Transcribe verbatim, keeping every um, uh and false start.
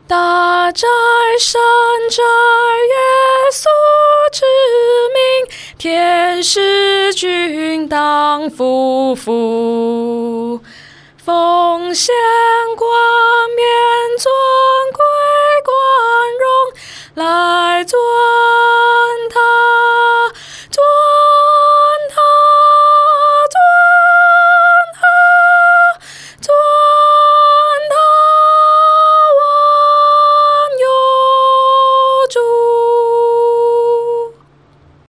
大寨山寨耶稣之名，天使军当夫妇，奉献冠冕尊贵光荣，来做